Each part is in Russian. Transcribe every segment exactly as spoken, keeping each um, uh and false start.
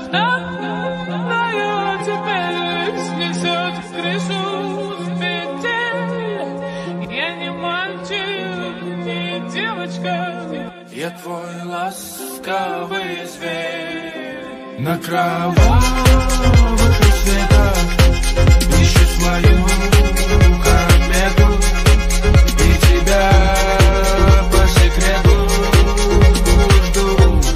Долгожданная теперь снесет крышу с петель. Я не мальчик, не девочка, я твой ласковый зверь. На кровавых рассветах ищу свою комету и тебя по секрету жду.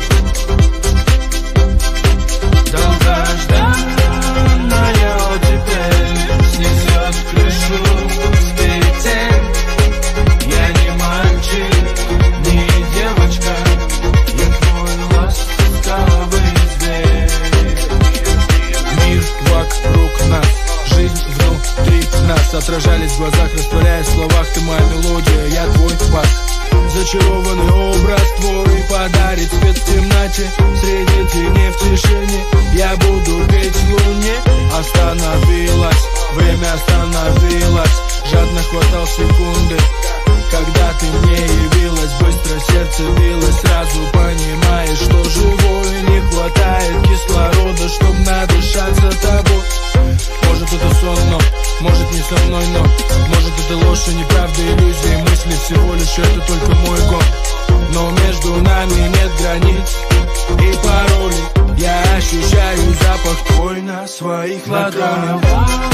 Долгожданная теперь снесет крышу с петель. Я не мальчик, не девочка, я твой ласковый зверь. Мир вокруг нас, жизнь внутри нас, отражались в глазах, растворяясь в словах. Ты моя мелодия, я твой бас. Зачарованный образ твой подарит свет в темноте. Среди теней в тишине я буду петь в луне. Остановилась, время остановилось. Жадно хватал секунды, когда ты мне явилась. Быстро сердце билось, сразу понимаешь, что живой. Не хватает кислорода, чтоб надышаться тобой. Может это сон, но может не со мной, но может это ложь и неправда, иллюзии, мысли, всего лишь это только мой гон. Но между нами нет границ и паролей. Я ощущаю запах твой на своих ладонях.